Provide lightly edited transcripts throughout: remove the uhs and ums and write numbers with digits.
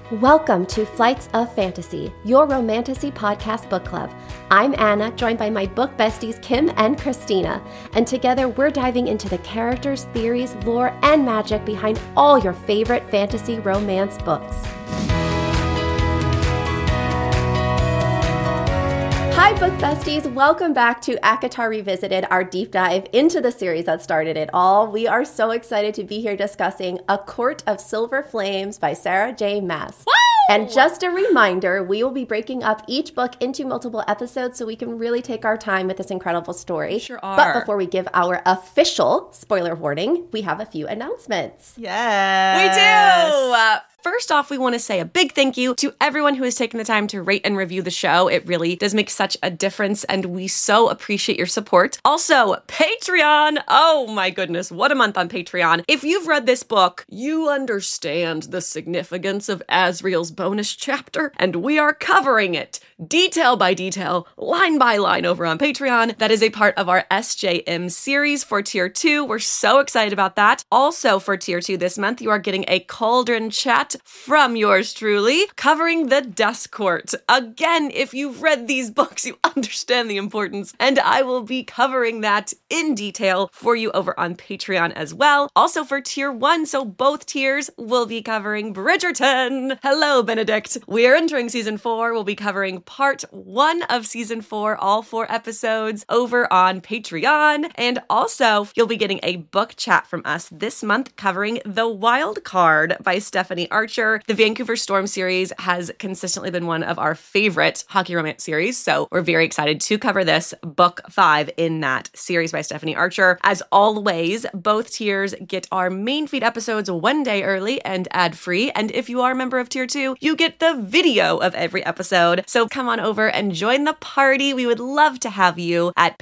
Welcome to Flights of Fantasy, your romantasy podcast book club. I'm Anna, joined by my book besties Kim and Christina, and together we're diving into the characters, theories, lore, and magic behind all your favorite fantasy romance books. Hi, book besties. Welcome back to ACOTAR Revisited, our deep dive into the series that started it all. We are so excited to be here discussing A Court of Silver Flames by Sarah J. Maas. Woo! And just a reminder, we will be breaking up each book into multiple episodes so we can really take our time with this incredible story. We sure are. But before we give our official spoiler warning, we have a few announcements. Yes. We do. First off, we want to say a big thank you to everyone who has taken the time to rate and review the show. It really does make such a difference, and we so appreciate your support. Also, Patreon. Oh my goodness, what a month on Patreon. If you've read this book, you understand the significance of Asriel's bonus chapter, and we are covering it detail by detail, line by line over on Patreon. That is a part of our SJM series for Tier 2. We're so excited about that. Also, for Tier 2 this month, you are getting a Cauldron chat from yours truly, covering the Dust Court. Again, if you've read these books, you understand the importance, and I will be covering that in detail for you over on Patreon as well. Also for Tier 1, so both tiers will be covering Bridgerton. Hello, Benedict. We're entering Season 4. We'll be covering Part 1 of Season 4, all 4 episodes over on Patreon. And also, you'll be getting a book chat from us this month covering The Wild Card by Stephanie Archer. The Vancouver Storm series has consistently been one of our favorite hockey romance series, so we're very excited to cover this book 5 in that series by Stephanie Archer. As always, both tiers get our main feed episodes one day early and ad-free, and if you are a member of Tier 2, you get the video of every episode. So come on over and join the party. We would love to have you at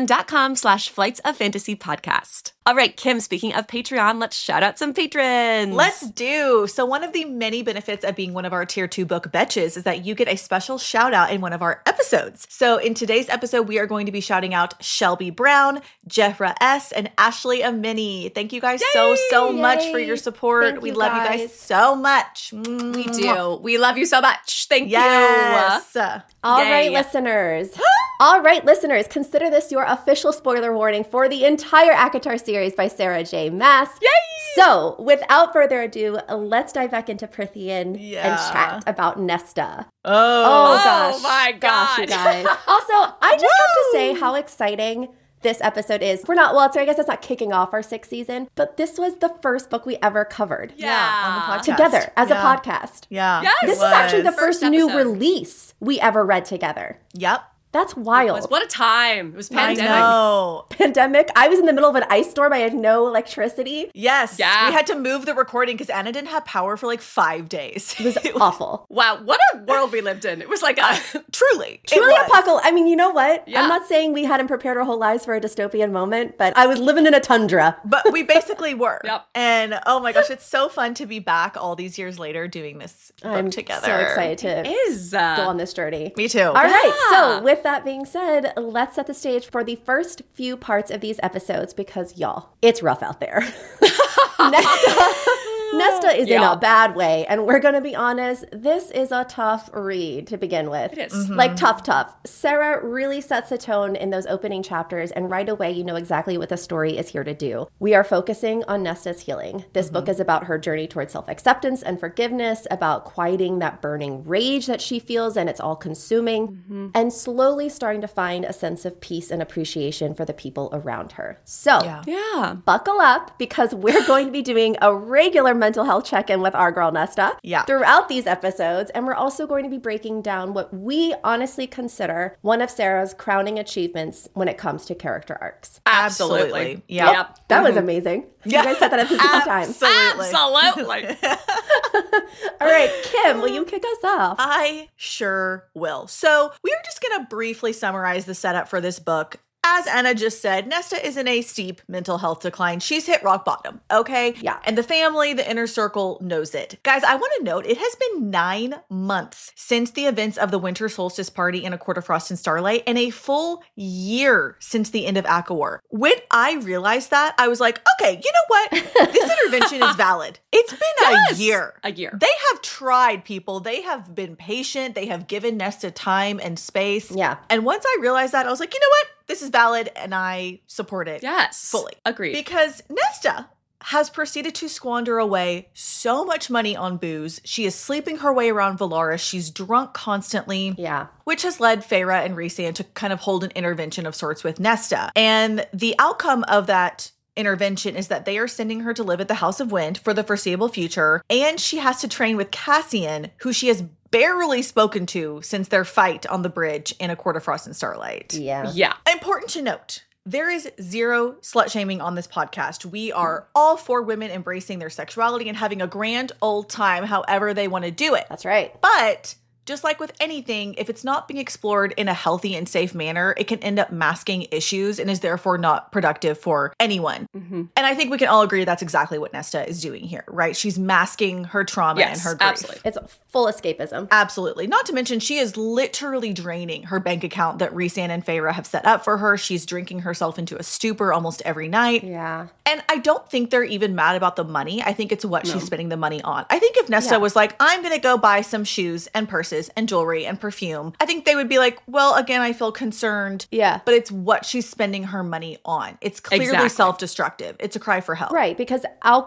patreon.com/flightsoffantasypodcast. All right, Kim, speaking of Patreon, let's shout out some patrons. Let's do. So one of the many benefits of being one of our Tier 2 book betches is that you get a special shout out in one of our episodes. So in today's episode, we are going to be shouting out Shelby Brown, Jeffra S., and Ashley Amini. Thank you guys so much for your support. We love you guys so much. We do. We love you so much. Thank you. All right, listeners. All right, listeners, consider this your official spoiler warning for the entire ACOTAR series by Sarah J. Maas. Yay! So, without further ado, let's dive back into Prythian and chat about Nesta. Oh gosh. Oh my gosh, you guys. Also, I just have to say how exciting this episode is. I guess it's not kicking off our 6th season, but this was the first book we ever covered. Yeah, on the podcast. Together as a podcast. Yeah. Yes, This is actually the first new episode. release we ever read together. Yep. That's wild. What a time. It was pandemic. I know. Pandemic. I was in the middle of an ice storm. I had no electricity. Yes. Yeah. We had to move the recording because Anna didn't have power for like 5 days. It was awful. Wow, what a world we lived in. It was like a... Truly Apocalypse. I mean, you know what? Yeah. I'm not saying we hadn't prepared our whole lives for a dystopian moment, but I was living in a tundra. But we basically were. Yep. And oh my gosh, it's so fun to be back all these years later doing this book I'm together. so excited to go on this journey. Me too. All right. So with that being said, let's set the stage for the first few parts of these episodes because, y'all, it's rough out there. Nesta is in a bad way, and we're going to be honest, this is a tough read to begin with. It is. Mm-hmm. Like, tough. Sarah really sets the tone in those opening chapters, and right away you know exactly what the story is here to do. We are focusing on Nesta's healing. This book is about her journey towards self-acceptance and forgiveness, about quieting that burning rage that she feels, and it's all-consuming, and slowly starting to find a sense of peace and appreciation for the people around her. So, Yeah. buckle up because we're going to be doing a regular mental health check-in with our girl Nesta throughout these episodes, and we're also going to be breaking down what we honestly consider one of Sarah's crowning achievements when it comes to character arcs. Absolutely. Yep. That was amazing. Yeah. You guys said that at the same time. Absolutely. All right, Kim, will you kick us off? I sure will. So we are just going to briefly summarize the setup for this book. as Anna just said, Nesta is in a steep mental health decline. She's hit rock bottom, okay? Yeah. And the family, the inner circle knows it. Guys, I want to note it has been 9 months since the events of the winter solstice party in A Court of Frost and Starlight, and a full year since the end of ACOWAR. When I realized that, I was like, okay, you know what? This intervention is valid. It's been a year. A year. They have tried, people. They have been patient. They have given Nesta time and space. Yeah. And once I realized that, I was like, you know what? This is valid, and I support it. Yes. Fully. Agreed. Because Nesta has proceeded to squander away so much money on booze. She is sleeping her way around Valaris. She's drunk constantly. Yeah. Which has led Feyre and Rhysand to kind of hold an intervention of sorts with Nesta. And the outcome of that intervention is that they are sending her to live at the House of Wind for the foreseeable future. And she has to train with Cassian, who she has barely spoken to since their fight on the bridge in A Court of Frost and Starlight. Yeah. Yeah. Important to note, there is zero slut shaming on this podcast. We are all for women embracing their sexuality and having a grand old time however they want to do it. That's right. But just like with anything, if it's not being explored in a healthy and safe manner, it can end up masking issues and is therefore not productive for anyone. Mm-hmm. And I think we can all agree that's exactly what Nesta is doing here, right? She's masking her trauma and her grief. Absolutely. It's full escapism. Absolutely. Not to mention, she is literally draining her bank account that Rhysand and Feyre have set up for her. She's drinking herself into a stupor almost every night. Yeah. And I don't think they're even mad about the money. I think it's what she's spending the money on. I think if Nesta was like, I'm going to go buy some shoes and purses and jewelry and perfume, I think they would be like, well, again, I feel concerned. Yeah. But it's what she's spending her money on. It's clearly Exactly. self-destructive. It's a cry for help. Right, because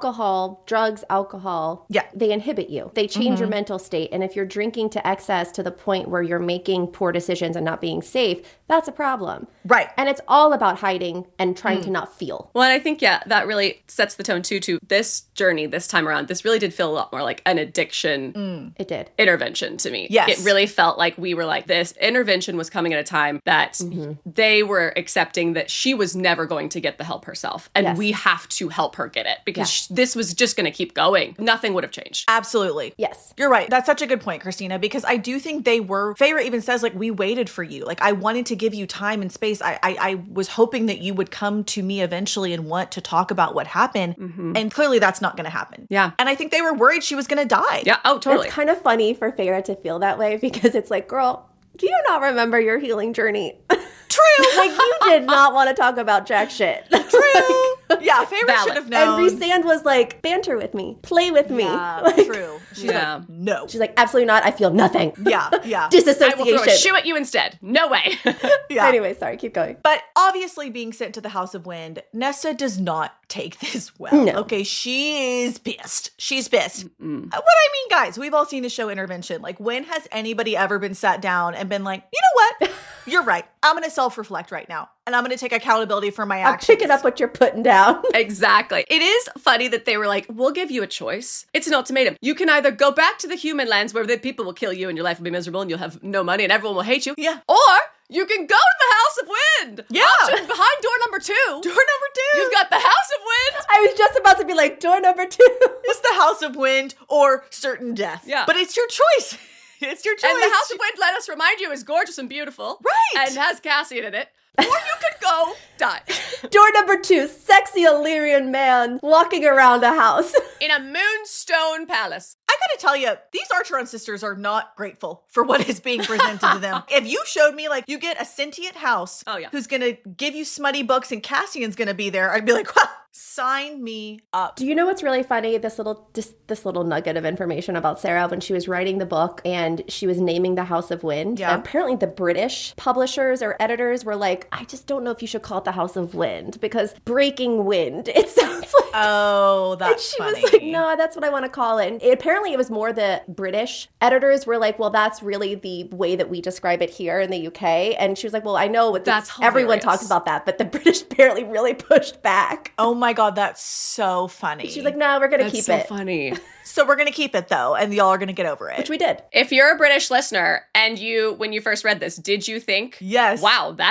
drugs, alcohol, Yeah. they inhibit you. They change your mental state. And if you're drinking to excess to the point where you're making poor decisions and not being safe, that's a problem. Right. And it's all about hiding and trying to not feel. Well, and I think, yeah, that really sets the tone too, to this journey this time around. This really did feel a lot more like an addiction It did. intervention to me. Yes. It really felt like we were like, this intervention was coming at a time that they were accepting that she was never going to get the help herself. And Yes. we have to help her get it because this was just going to keep going. Nothing would have changed. Absolutely. Yes. You're right. That's such a good point, Christina, because I do think Feyre even says, like, we waited for you. Like, I wanted to give you time and space. I was hoping that you would come to me eventually and want to talk about what happened. And clearly that's not going to happen. Yeah. And I think they were worried she was going to die. Yeah. Oh, totally. It's kind of funny for Feyre to feel that way because it's like, girl, do you not remember your healing journey? True. Like, you did not want to talk about jack shit. True. Yeah, Feyre Valid. should have And known. Rhysand was like, banter with me, play with me. Yeah, Like, true. She's Yeah. like, no. she's like, absolutely not. I feel nothing. Yeah, yeah. I will throw a Disassociation. shoe at you instead. No way. Yeah. Anyway, sorry, keep going. But obviously being sent to the House of Wind, Nesta does not take this well. No. Okay, she is pissed. She's pissed. What I mean, guys, we've all seen the show Intervention. Like, when has anybody ever been sat down and been like, you know what? You're right. I'm going to self-reflect right now. And I'm going to take accountability for my I'll actions. pick it up what you're putting down. Exactly. It is funny that they were like, we'll give you a choice. It's an ultimatum. You can either go back to the human lands where the people will kill you and your life will be miserable and you'll have no money and everyone will hate you. Yeah. Or you can go to the House of Wind. Yeah. Options behind door number 2. Door number 2. You've got the House of Wind. I was just about to be like, door number 2. It's the House of Wind or certain death. Yeah. But it's your choice. It's your choice. And the House of Wind, let us remind you, is gorgeous and beautiful. Right. And has Cassian in it. Or you could go die. Door number 2, sexy Illyrian man walking around a house. In a moonstone palace. I gotta tell you, these Archeron sisters are not grateful for what is being presented to them. If you showed me, like, you get a sentient house who's gonna give you smutty books and Cassian's gonna be there, I'd be like, well, sign me up. Do you know what's really funny? This little nugget of information about Sarah when she was writing the book and she was naming the House of Wind. Yeah. Apparently the British publishers or editors were like, I just don't know if you should call it the House of Wind because breaking wind, it sounds like. Oh, And that's she funny. was like, no, that's what I want to call it. And apparently it was more the British editors were like, well, that's really the way that we describe it here in the UK. And she was like, well, I know That's everyone hilarious. talks about that, but the British apparently really pushed back. Oh my God, that's so funny. She's like, no, we're going to That's keep so it. funny. so we're gonna keep it though, and y'all are gonna get over it. Which we did. If you're a British listener and when you first read this, did you think, Yes. wow, that's a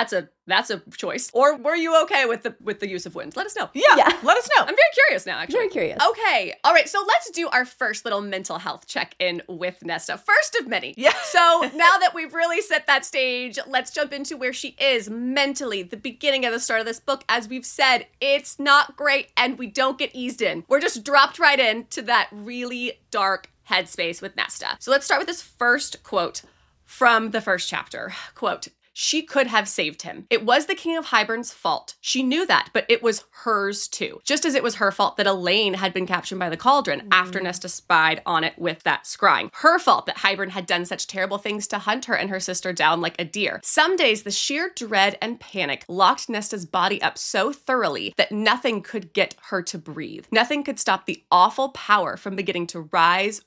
that's a choice. Or were you okay with the use of wind? Let us know. Yeah. Let us know. I'm very curious now, actually. Very curious. Okay. All right. So let's do our first little mental health check-in with Nesta. First of many. Yeah. So now that we've really set that stage, let's jump into where she is mentally. The beginning of the start of this book, as we've said, it's not great and we don't get eased in. We're just dropped right into that really dark headspace with Nesta. So let's start with this first quote from the first chapter. Quote, "She could have saved him. It was the King of Hybern's fault. She knew that, but it was hers too. Just as it was her fault that Elaine had been captured by the cauldron after Nesta spied on it with that scrying. Her fault that Hybern had done such terrible things to hunt her and her sister down like a deer. Some days the sheer dread and panic locked Nesta's body up so thoroughly that nothing could get her to breathe. Nothing could stop the awful power from beginning to rise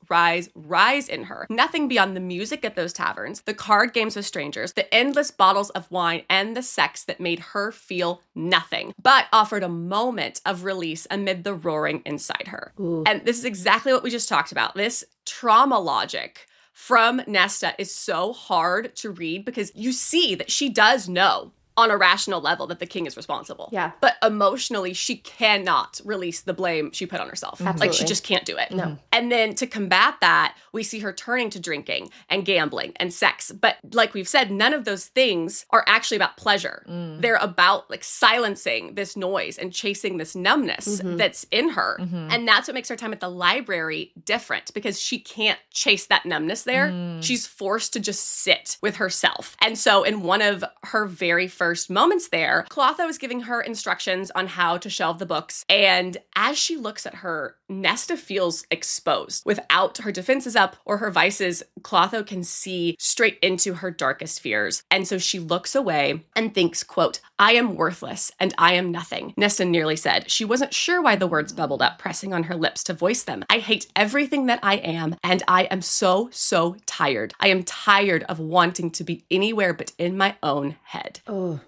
in her. Nothing beyond the music at those taverns, the card games with strangers, the endless bottles of wine, and the sex that made her feel nothing, but offered a moment of release amid the roaring inside her." Ooh. And this is exactly what we just talked about. This trauma logic from Nesta is so hard to read because you see that she does know on a rational level that the king is responsible. Yeah. But emotionally, she cannot release the blame she put on herself. Absolutely. Like, she just can't do it. No. And then to combat that, we see her turning to drinking and gambling and sex. But like we've said, none of those things are actually about pleasure. They're about like silencing this noise and chasing this numbness that's in her. And that's what makes her time at the library different because she can't chase that numbness there. She's forced to just sit with herself. And so in one of her very first moments there, Clotho is giving her instructions on how to shelve the books. And as she looks at her, Nesta feels exposed. Without her defenses up or her vices, Clotho can see straight into her darkest fears. And so she looks away and thinks, quote, "I am worthless and I am nothing," Nesta nearly said. She wasn't sure why the words bubbled up, pressing on her lips to voice them. "I hate everything that I am, and I am so tired. I am tired of wanting to be anywhere but in my own head."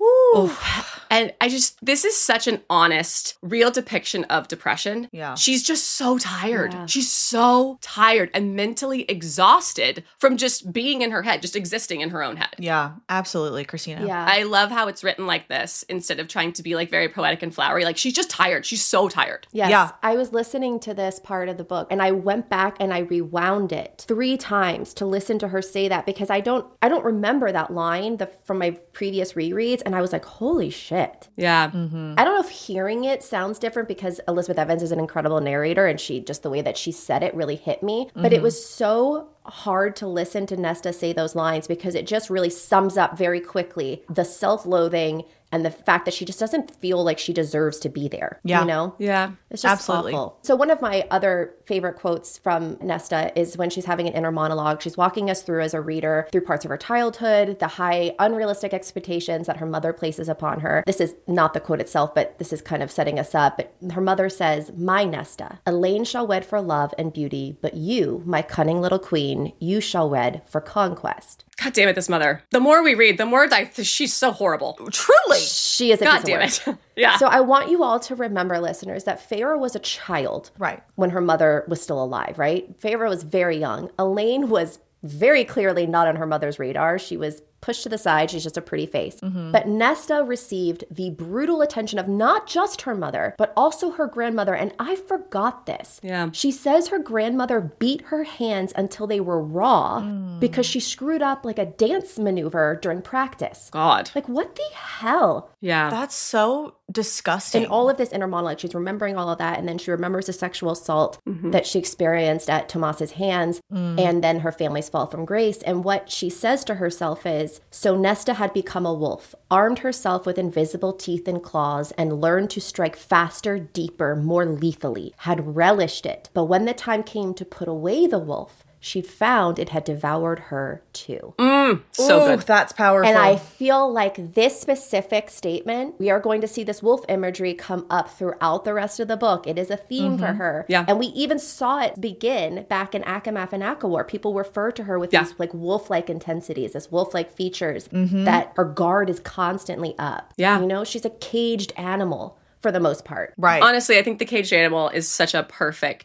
And this is such an honest, real depiction of depression. Yeah. She's just so tired. Yeah. She's so tired and mentally exhausted from just being in her head, just existing in her own head. Yeah, absolutely, Christina. Yeah. I love how it's written like this instead of trying to be like very poetic and flowery. Like, she's just tired. She's so tired. Yes. Yeah. I was listening to this part of the book and I went back and I rewound it 3 times to listen to her say that because I don't remember that line from my previous rereads, and I was like, holy shit. Yeah. I don't know if hearing it sounds different because Elizabeth Evans is an incredible narrator and just the way that she said it really hit me. But it was so hard to listen to Nesta say those lines because it just really sums up very quickly the self-loathing and the fact that she just doesn't feel like she deserves to be there. Yeah. You know? Yeah. It's just Absolutely. awful. So one of my other favorite quotes from Nesta is when she's having an inner monologue. She's walking us through as a reader through parts of her childhood, the high unrealistic expectations that her mother places upon her. This is not the quote itself, but this is kind of setting us up. But her mother says, "My Nesta, Elaine shall wed for love and beauty, but you, my cunning little queen, you shall wed for conquest." God damn it, this mother. The more we read, the more she's so horrible. Truly. She is a God piece of damn work. it. Yeah. So I want you all to remember, listeners, that Feyre was a child Right. when her mother was still alive, right? Feyre was very young. Elaine was very clearly not on her mother's radar. She was pushed to the side. She's just a pretty face. But Nesta received the brutal attention of not just her mother, but also her grandmother. And I forgot this. Yeah. She says her grandmother beat her hands until they were raw because she screwed up like a dance maneuver during practice. God. Like, what the hell? Yeah. That's so disgusting. In all of this inner monologue, she's remembering all of that. And then she remembers the sexual assault that she experienced at Tomas's hands. And then her family's fall from grace. And what she says to herself is, so Nesta had become a wolf, armed herself with invisible teeth and claws, and learned to strike faster, deeper, more lethally, had relished it. But when the time came to put away the wolf, she found it had devoured her too. So good. That's powerful. And I feel like this specific statement, we are going to see this wolf imagery come up throughout the rest of the book. It is a theme for her. Yeah. And we even saw it begin back in Akamath and Akawar. People refer to her with these like wolf-like intensities, this wolf-like features that her guard is constantly up. Yeah. You know, she's a caged animal for the most part. Right. Honestly, I think the caged animal is such a perfect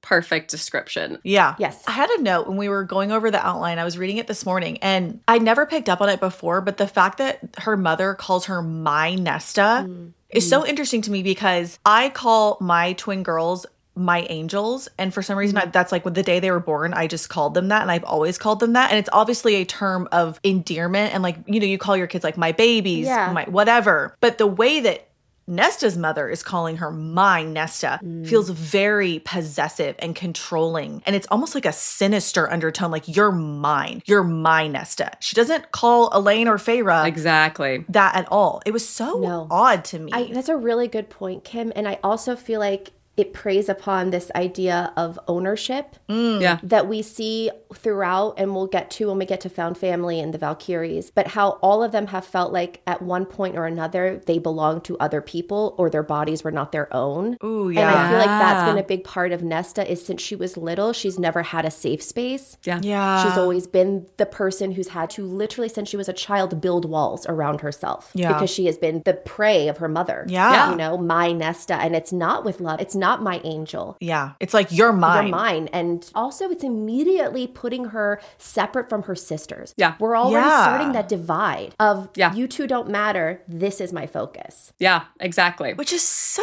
perfect description. Yeah. Yes. I had a note when we were going over the outline. I was reading it this morning and I never picked up on it before, but the fact that her mother calls her my Nesta is so interesting to me because I call my twin girls my angels. And for some reason, that's like the day they were born, I just called them that. And I've always called them that. And it's obviously a term of endearment. And like, you know, you call your kids like my babies, my whatever. But the way that Nesta's mother is calling her my Nesta feels very possessive and controlling. And it's almost like a sinister undertone, like you're mine. You're my Nesta. She doesn't call Elaine or Feyre Exactly. that at all. It was so odd to me. That's a really good point, Kim. And I also feel like it preys upon this idea of ownership that we see throughout, and we'll get to when we get to Found Family and the Valkyries, but how all of them have felt like at one point or another they belonged to other people or their bodies were not their own. Ooh, yeah. And I feel like that's been a big part of Nesta is since she was little, she's never had a safe space. Yeah. She's always been the person who's had to literally, since she was a child, build walls around herself. Yeah. Because she has been the prey of her mother. Yeah. You know, my Nesta. And it's not with love. It's not my angel. Yeah. It's like, you're mine. You're mine. And also it's immediately putting her separate from her sisters. Yeah. We're already Yeah. starting that divide of Yeah. you two don't matter. This is my focus. Yeah, exactly. Which is so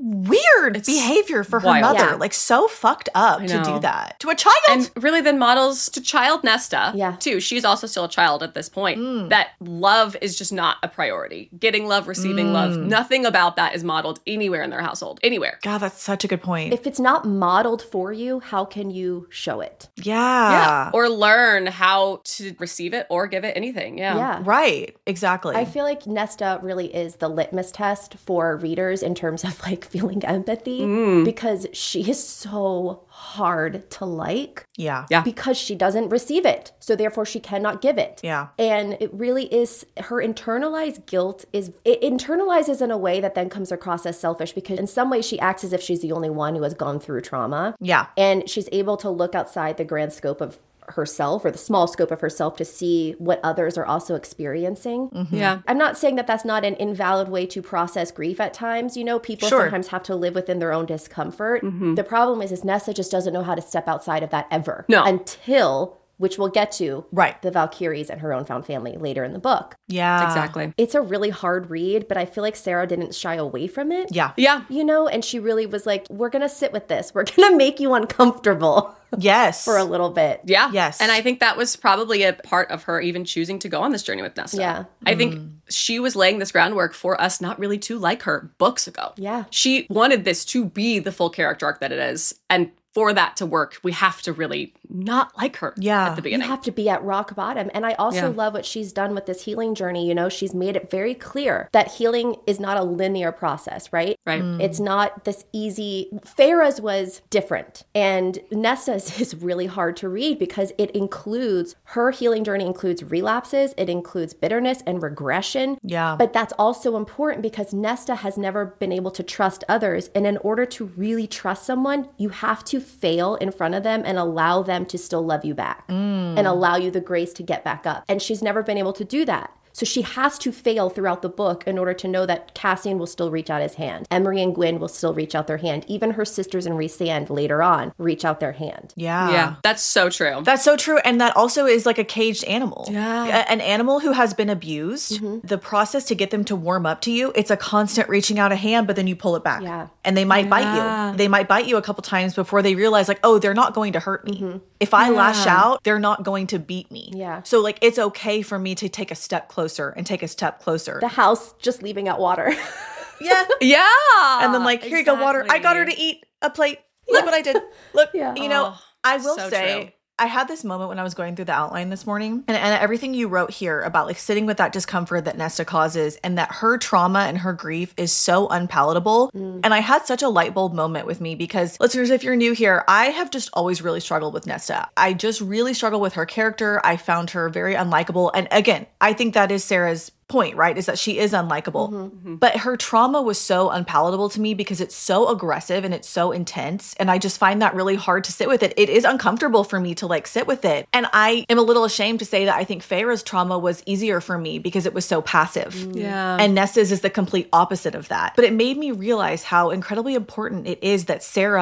weird behavior for her wild. mother. Yeah. Like so fucked up to know. do that to a child. And really then models to child Nesta, Yeah. too. She's also still a child at this point. That love is just not a priority. Getting love, receiving love, nothing about that is modeled anywhere in their household. Anywhere. God, that's such a good point. If it's not modeled for you, how can you show it? Yeah. Or learn how to receive it or give it anything. Yeah. Right. Exactly. I feel like Nesta really is the litmus test for readers in terms of like feeling empathy because she is so hard to like. Yeah. Yeah. Because she doesn't receive it. So therefore she cannot give it. Yeah. And it really is her internalized guilt it internalizes in a way that then comes across as selfish because in some ways she acts as if she's the only one who has gone through trauma. Yeah. And she's able to look outside the grand scope of herself or the small scope of herself to see what others are also experiencing. Yeah. I'm not saying that that's not an invalid way to process grief at times. You know, people sometimes have to live within their own discomfort. The problem is Nesta just doesn't know how to step outside of that ever. No. Until, which we'll get to, Right. the Valkyries and her own found family later in the book. Yeah. Exactly. It's a really hard read, but I feel like Sarah didn't shy away from it. Yeah. Yeah. You know, and she really was like, we're going to sit with this. We're going to make you uncomfortable Yes. for a little bit. Yeah. Yes. And I think that was probably a part of her even choosing to go on this journey with Nesta. Yeah. I think she was laying this groundwork for us not really to like her books ago. Yeah. She wanted this to be the full character arc that it is. And for that to work, we have to really not like her at the You beginning. have to be at rock bottom. And I also love what she's done with this healing journey. You know, she's made it very clear that healing is not a linear process, right? Right. It's not this easy. Farah's was different. And Nesta's is really hard to read because it includes, her healing journey includes relapses, it includes bitterness and regression. Yeah. But that's also important because Nesta has never been able to trust others. And in order to really trust someone, you have to fail in front of them and allow them to still love you back and allow you the grace to get back up. And she's never been able to do that. So she has to fail throughout the book in order to know that Cassian will still reach out his hand. Emery and Gwyn will still reach out their hand. Even her sisters in Rhysand later on reach out their hand. Yeah. Yeah. That's so true. That's so true. And that also is like a caged animal. Yeah. An animal who has been abused, the process to get them to warm up to you, it's a constant reaching out a hand, but then you pull it back. Yeah. And they might bite you. They might bite you a couple times before they realize like, oh, they're not going to hurt me. If I lash out, they're not going to beat me. Yeah. So like, it's okay for me to take a step closer and take a step closer. The house just leaving out water. Yeah. Yeah. And then like, here you go, water. I got her to eat a plate. Look what I did. Look, you know, I will so say, true. I had this moment when I was going through the outline this morning and everything you wrote here about like sitting with that discomfort that Nesta causes and that her trauma and her grief is so unpalatable. And I had such a light bulb moment with me because listeners, if you're new here, I have just always really struggled with Nesta. I just really struggle with her character. I found her very unlikable. And again, I think that is Sarah's point, right? Is that she is unlikable. But her trauma was so unpalatable to me because it's so aggressive and it's so intense. And I just find that really hard to sit with it. It is uncomfortable for me to like sit with it. And I am a little ashamed to say that I think Feyre's trauma was easier for me because it was so passive. Yeah. And Nesta's is the complete opposite of that. But it made me realize how incredibly important it is that Sarah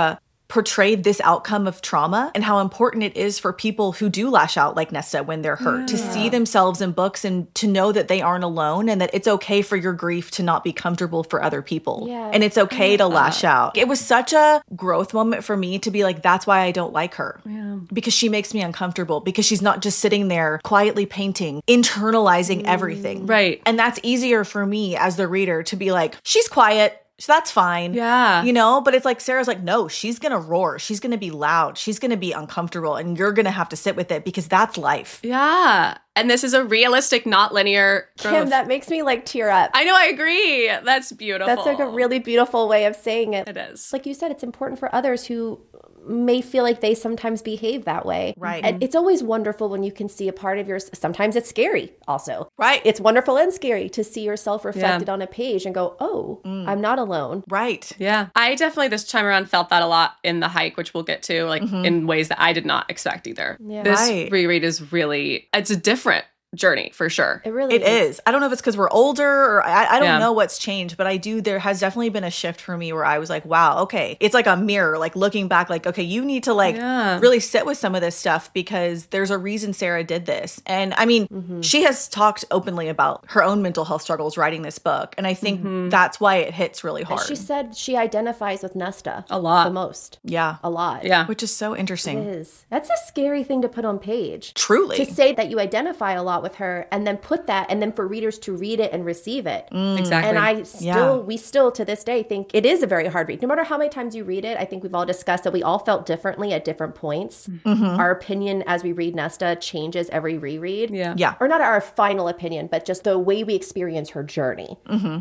portrayed this outcome of trauma and how important it is for people who do lash out like Nesta when they're hurt to see themselves in books and to know that they aren't alone and that it's okay for your grief to not be comfortable for other people. Yeah. And it's okay to lash out. It was such a growth moment for me to be like, that's why I don't like her. Because she makes me uncomfortable, because she's not just sitting there quietly painting, internalizing everything. Right. And that's easier for me as the reader to be like, she's quiet, so that's fine. Yeah. You know, but it's like Sarah's like, no, she's going to roar. She's going to be loud. She's going to be uncomfortable, and you're going to have to sit with it because that's life. Yeah. And this is a realistic, not linear growth. Kim, that makes me like tear up. I know, I agree. That's beautiful. That's like a really beautiful way of saying it. It is. Like you said, it's important for others who may feel like they sometimes behave that way. Right. And it's always wonderful when you can see a part of yours. Sometimes it's scary also. Right. It's wonderful and scary to see yourself reflected on a page and go, oh, I'm not alone. Right. Yeah. I definitely this time around felt that a lot in the hike, which we'll get to, like in ways that I did not expect either. Yeah. This Right. reread is really, it's a different journey for sure. It really It is. I don't know if it's because we're older or I don't Yeah. know what's changed, but there has definitely been a shift for me where I was like, wow, okay. It's like a mirror, like looking back, like, okay, you need to like really sit with some of this stuff because there's a reason Sarah did this. And I mean, she has talked openly about her own mental health struggles writing this book. And I think that's why it hits really hard. She said she identifies with Nesta A lot. the most. Yeah. A lot. Yeah. Which is so It interesting. is. That's a scary thing to put on page. Truly. To say that you identify a lot with her and then put that and then for readers to read it and receive it. Exactly. And we still to this day think it is a very hard read. No matter how many times you read it, I think we've all discussed that we all felt differently at different points. Our opinion as we read Nesta changes every reread. Yeah. Yeah. Or not our final opinion, but just the way we experience her journey.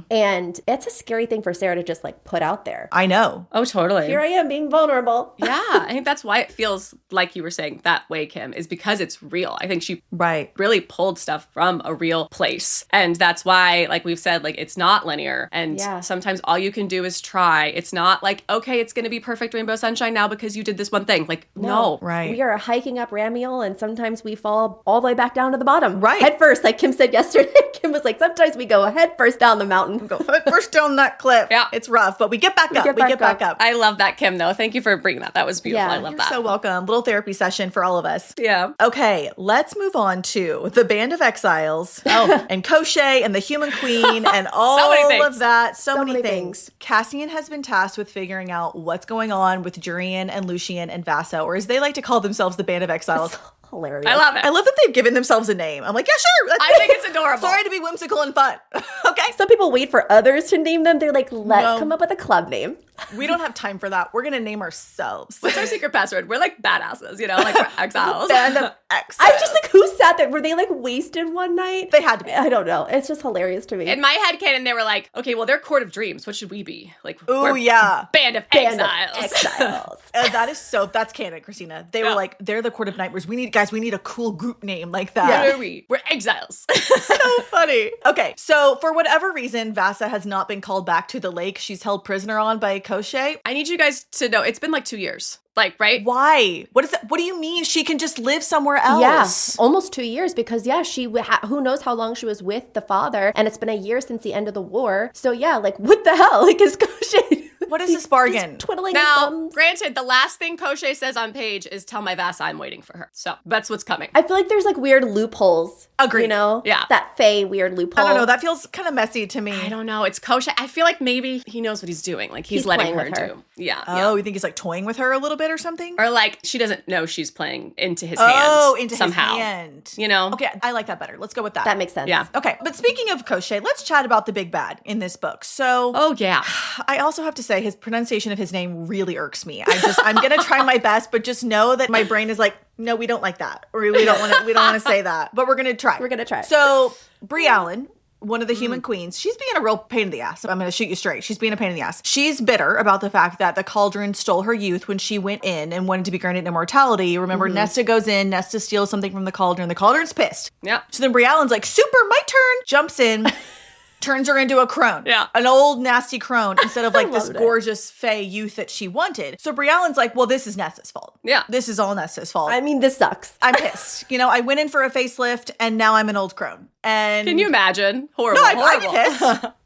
And it's a scary thing for Sarah to just like put out there. I know. Oh, totally. Here I am being vulnerable. Yeah. I think that's why it feels like you were saying that way, Kim, is because it's real. I think she Right. really pulled stuff from a real place. And that's why, like we've said, like it's not linear. And sometimes all you can do is try. It's not like, okay, it's going to be perfect rainbow sunshine now because you did this one thing. Like, no. Right. We are hiking up Ramiel and sometimes we fall all the way back down to the bottom. Right. Head first, like Kim said yesterday. Kim was like, sometimes we go head first down the mountain. Go first down that cliff. Yeah. It's rough, but we get back up. We get back up. I love that, Kim, though. Thank you for bringing that. That was beautiful. Yeah. I love You're that. so welcome. Little therapy session for all of us. Yeah. Okay, let's move on to the Band of Exiles. And Koschei and the Human Queen and all many things. of that. So many many things. Cassian has been tasked with figuring out what's going on with Jurian and Lucian and Vasa, or as they like to call themselves, the Band of Exiles. Hilarious. I love it. I love that they've given themselves a name. I'm like, yeah, sure. I think it's adorable. Sorry to be whimsical and fun. Okay. Some people wait for others to name them. They're like, let's No. come up with a club name. We don't have time for that. We're going to name ourselves. What's our secret password? We're like badasses, you know, like we're exiles. Band of Exiles. I just like, who sat there? Were they like wasted one night? They had to be. I don't know. It's just hilarious to me. In my head canon, they were like, okay, well, they're Court of Dreams. What should we be? Like, Ooh, we're yeah. Band of Band of Exiles. Exiles. That's canon, Christina. They were Yeah. like, they're the Court of Nightmares. We need a cool group name like What that. are we? We're exiles. So funny. Okay, so for whatever reason, Vasa has not been called back to the lake she's held prisoner on by Koschei. I need you guys to know it's been like 2 years. Like, right? Why? What is that? What do you mean she can just live somewhere Yeah, else? almost 2 years because she who knows how long she was with the father, and it's been a year since the end of the war. So yeah, like what the hell? Like is Koschei? What is this bargain? He's twiddling his Now, thumbs. granted, the last thing Koschei says on page is tell my Vasa I'm waiting for her. So that's what's coming. I feel like there's like weird loopholes. Agreed. You know? Yeah. That Faye weird loophole. I don't know. That feels kind of messy to me. I don't know. It's Koschei. I feel like maybe he knows what he's doing. Like he's letting playing her with her. do. Yeah. Oh, you think he's like toying with her a little bit or something? Or like she doesn't know she's playing into his hand. Oh, into somehow. his hand. You know? Okay, I like that better. Let's go with that. That makes sense. Yeah. Okay, but speaking of Koschei, let's chat about the big bad in this book. So, Oh, yeah. I also have to say his pronunciation of his name really irks me. I'm going to try my best, but just know that my brain is like, no, we don't like that. Or we don't want to say that, but we're going to try. We're gonna try. So, Brie Allen, one of the Human Queens, she's being a real pain in the ass. I'm going to shoot you straight. She's being a pain in the ass. She's bitter about the fact that the Cauldron stole her youth when she went in and wanted to be granted immortality. Remember, Nesta goes in, Nesta steals something from the Cauldron. The Cauldron's pissed. Yeah. So then Brie Allen's like, super, my turn. Jumps in, turns her into a crone. Yeah. An old, nasty crone instead of like this loved it. gorgeous fae youth that she wanted. So Brie Allen's like, well, this is Nesta's fault. Yeah. This is all Nesta's fault. I mean, this sucks. I'm pissed. You know, I went in for a facelift and now I'm an old crone. And Can you imagine? Horrible. No, I'm horrible. pissed.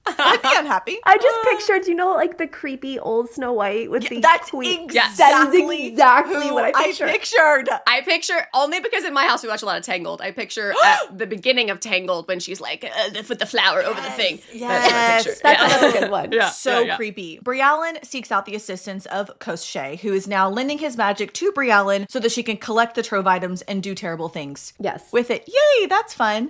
I'd be unhappy. I just pictured, like the creepy old Snow White with the That's queen. exactly, exactly who what I pictured. I picture, only because in my house we watch a lot of Tangled, I picture at the beginning of Tangled when she's like, put the flower over the thing. Yes. That's what I picture. That's another good one. Yeah. So creepy. Brialyn seeks out the assistance of Koschei, who is now lending his magic to Brialyn so that she can collect the trove items and do terrible things Yes. with it. Yay, that's fun.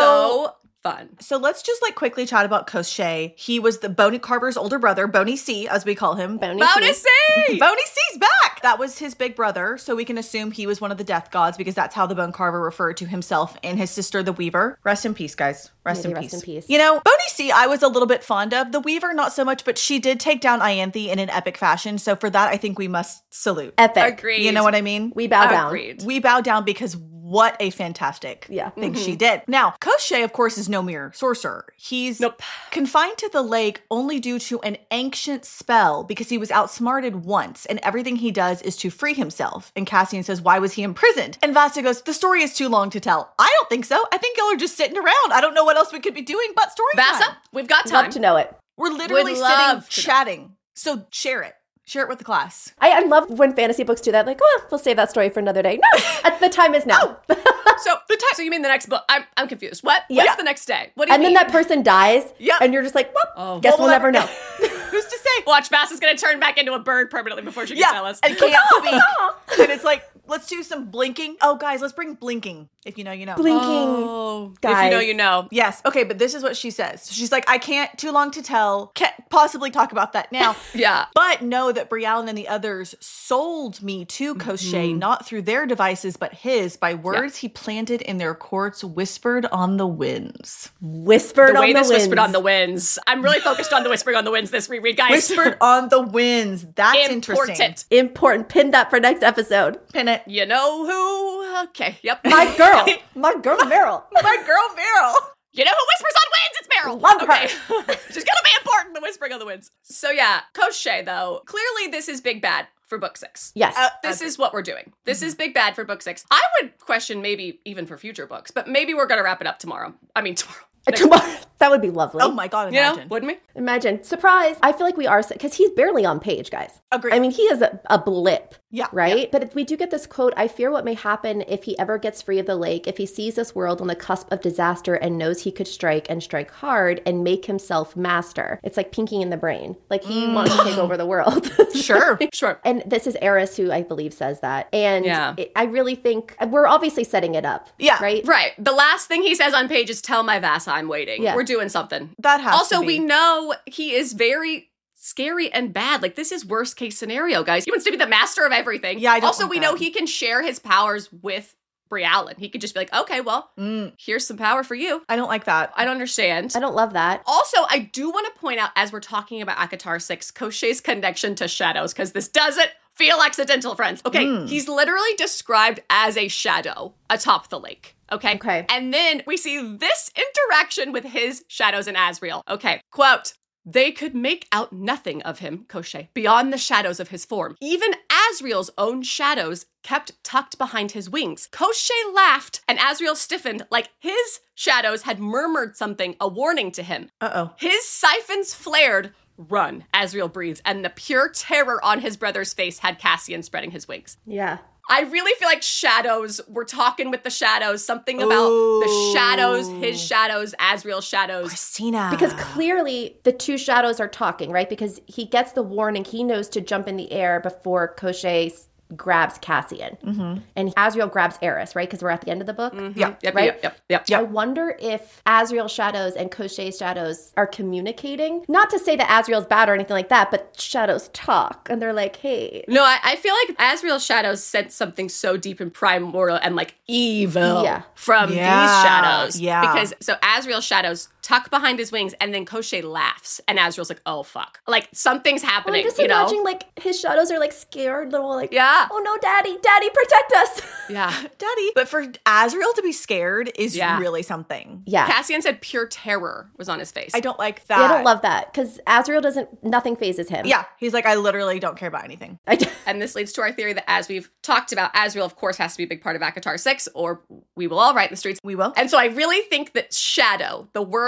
So fun. So let's just quickly chat about Koschei. He was the Bony Carver's older brother, Boney C, as we call him. Boney Bonus C. C! Boney C's back! That was his big brother, so we can assume he was one of the death gods because that's how the Bone Carver referred to himself and his sister, the Weaver. Rest in peace, guys. Rest in peace. Boney C, I was a little bit fond of. The Weaver, not so much, but she did take down Ianthe in an epic fashion, so for that, I think we must salute. Epic. Agreed. You know what I mean? We bow down. Agreed. We bow down because what a fantastic thing she did. Now, Koschei, of course, is no mere sorcerer. He's confined to the lake only due to an ancient spell because he was outsmarted once, and everything he does is to free himself. And Cassian says, why was he imprisoned? And Vasta goes, the story is too long to tell. I don't think so. I think y'all are just sitting around. I don't know what else we could be doing but story time. Vasa, we've got time. Love to know it. We're literally Would sitting love to know. chatting. So share it. Share it with the class. I love when fantasy books do that. Like, well, we'll save that story for another day. No, the time is now. So you mean the next book? I'm confused. What? Yeah. What's the next day? What do you And mean? then that person dies. Yep. And you're just like, well, Oh. guess Well, we'll never know. Who's to say? Watch, Vasa's gonna turn back into a bird permanently before she can tell us. and can't speak. And it's like, let's do some blinking. Oh, guys, let's bring blinking. If you know, you know. Blinking. Oh, Guys. if you know, you know. Yes. Okay, but this is what she says. She's like, I can't, too long to tell. Can't possibly talk about that now. Yeah. But know that Brialyn and the others sold me to Koschei, not through their devices, but his, by words he planted in their courts, whispered on the winds. Whispered The way on the this winds. whispered on the winds. I'm really focused on the whispering on the winds this reread, guys. Whispered on the winds. That's interesting. Important. Important. Pin that for next episode. Pin it. You know who? Okay, yep. My girl. My girl, Meryl. My girl, Meryl. You know who whispers on winds? It's Meryl. Love her. Okay. She's gonna be important, the whispering on the winds. So yeah, Koschei, though, clearly this is big bad for book 6. Yes. This is what we're doing. This is big bad for book 6. I would question maybe even for future books, but maybe we're gonna wrap it up tomorrow. I mean, tomorrow. Tomorrow. That would be lovely. Oh my God, You know, imagine. wouldn't we? Imagine. Surprise. I feel like we are, because he's barely on page, guys. Agreed. I mean, he is a blip. Yeah. Right? But if we do get this quote, I fear what may happen if he ever gets free of the lake, if he sees this world on the cusp of disaster and knows he could strike and strike hard and make himself master. It's like Pinky in the Brain. Like he wants to take over the world. Sure. Sure. And this is Eris who I believe says that. And Yeah. I really think we're obviously setting it up. Yeah. Right? Right. The last thing he says on page is tell my Vasa I'm waiting. Yeah. We're doing something. That has Also, to be. we know he is very scary and bad. Like, this is worst case scenario, guys. He wants to be the master of everything. Yeah, I don't Also, want we that. know he can share his powers with Brialyn. He could just be like, okay, well, here's some power for you. I don't like that. I don't understand. I don't love that. Also, I do want to point out, as we're talking about ACOTAR 6, Koschei's connection to shadows, because this doesn't feel accidental, friends. Okay, he's literally described as a shadow atop the lake. Okay? Okay. And then we see this interaction with his shadows and Asriel. Okay, quote, they could make out nothing of him, Koschei, beyond the shadows of his form. Even Asriel's own shadows kept tucked behind his wings. Koschei laughed, and Asriel stiffened like his shadows had murmured something, a warning to him. Uh-oh. His siphons flared. Run, Asriel breathes, and the pure terror on his brother's face had Cassian spreading his wings. Yeah. I really feel like shadows, we're talking with the shadows, something about the shadows, his shadows, Asriel's shadows. Christina. Because clearly the two shadows are talking, right? Because he gets the warning. He knows to jump in the air before Koschei grabs Cassian. And Asriel grabs Eris, right? Because we're at the end of the book. Yeah. Yep, Right? yep. I wonder if Asriel's shadows and Koschei's shadows are communicating. Not to say that Asriel's bad or anything like that, but shadows talk. And they're like, hey. No, I feel like Asriel's shadows sense something so deep and primordial and like evil from these shadows. Yeah. Because so Asriel's shadows tuck behind his wings and then Koschei laughs and Asriel's like, oh fuck. Like something's Well, happening, I'm just you know? imagining like his shadows are like scared little like, Yeah. oh no, daddy, protect us. Yeah. Daddy. But for Asriel to be scared is Yeah. really something. Yeah. Cassian said pure terror was on his face. I don't like that. I don't love that because Asriel nothing phases him. Yeah. He's like, I literally don't care about anything. And this leads to our theory that, as we've talked about, Asriel, of course, has to be a big part of ACOTAR 6, or we will all write in the streets. We will. And so I really think that shadow, the word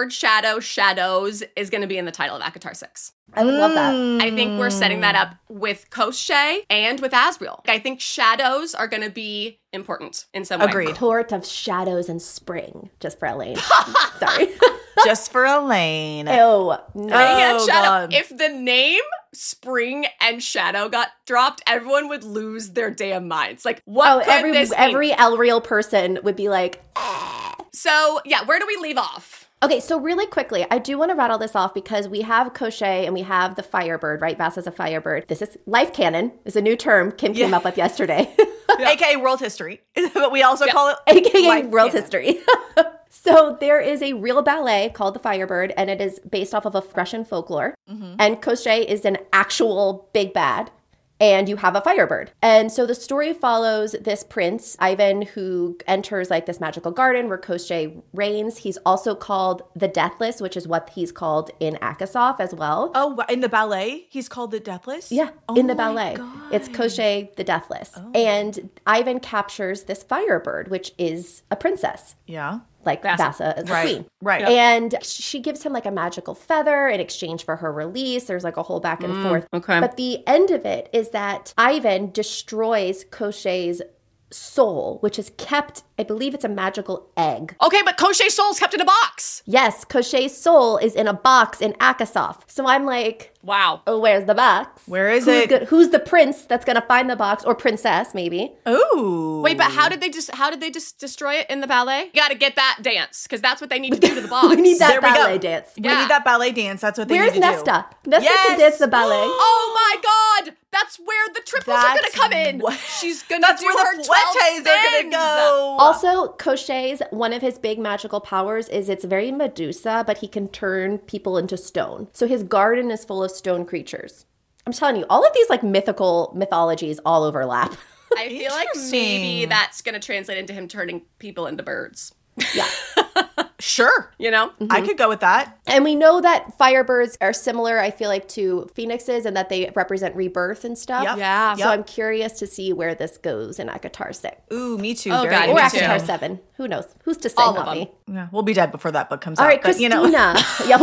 word shadow, shadows, is going to be in the title of ACOTAR 6. I would love that. I think we're setting that up with Koschei and with Asriel. I think shadows are going to be important in some way. Agreed. Court of Shadows and Spring, just for Elaine. Sorry. Just for Elaine. Ew. No. Yeah, Oh, Shadow. God. If the name Spring and Shadow got dropped, everyone would lose their damn minds. Like, what could this mean? every Elreal person would be like, So, yeah, where do we leave off? okay, so really quickly, I do want to rattle this off because we have Koschei and we have the Firebird, right? Vassa's a Firebird. This is life canon. It's a new term Kim came up with yesterday. AKA world history. But we also call it AKA life world canon. history. So there is a real ballet called The Firebird, and it is based off of a Russian folklore. And Koschei is an actual big bad. And you have a Firebird. And so the story follows this prince, Ivan, who enters like this magical garden where Koschei reigns. He's also called the Deathless, which is what he's called in Akasov as well. Oh, in the ballet, he's called the Deathless? Yeah, Oh in the my ballet. God. It's Koschei the Deathless. And Ivan captures this Firebird, which is a princess. Yeah. Like Vassa is the Right. queen. Right. And she gives him like a magical feather in exchange for her release. There's like a whole back and forth. okay. But the end of it is that Ivan destroys Koschei's soul, which is kept, I believe it's a magical egg. Okay, but Koschei's soul's kept in a box. Yes, Koschei's soul is in a box in Akasov. So I'm like, Wow. oh, where's the box? Where is it? Who's the prince that's going to find the box? Or princess, maybe. Ooh. Wait, but how did they just destroy it in the ballet? You got to get that dance because that's what they need to do to the box. We need that There we go. ballet dance. We Yeah. need that ballet dance. That's what they Where's need to Nesta? do. Nesta Yes! can dance the ballet. Oh my God! That's where the triples are going to That's come in. what- She's going to That's do where her the 12 fletes are going to spins. go. Also, Koschei's, one of his big magical powers is it's very Medusa, but he can turn people into stone. So his garden is full of stone creatures. I'm telling you, all of these like mythologies all overlap. I feel like maybe that's going to translate into him turning people into birds. Yeah. Sure. You know? I could go with that. And we know that firebirds are similar, I feel like, to phoenixes and that they represent rebirth and stuff. Yep. Yeah. So I'm curious to see where this goes in ACOTAR 6. Ooh, me too. Oh, Very God, Or me much too. ACOTAR so. 7. Who knows? Who's to say, All not of them. me? Yeah, we'll be dead before that book comes All out. right, but, you Christina. know. Yeah,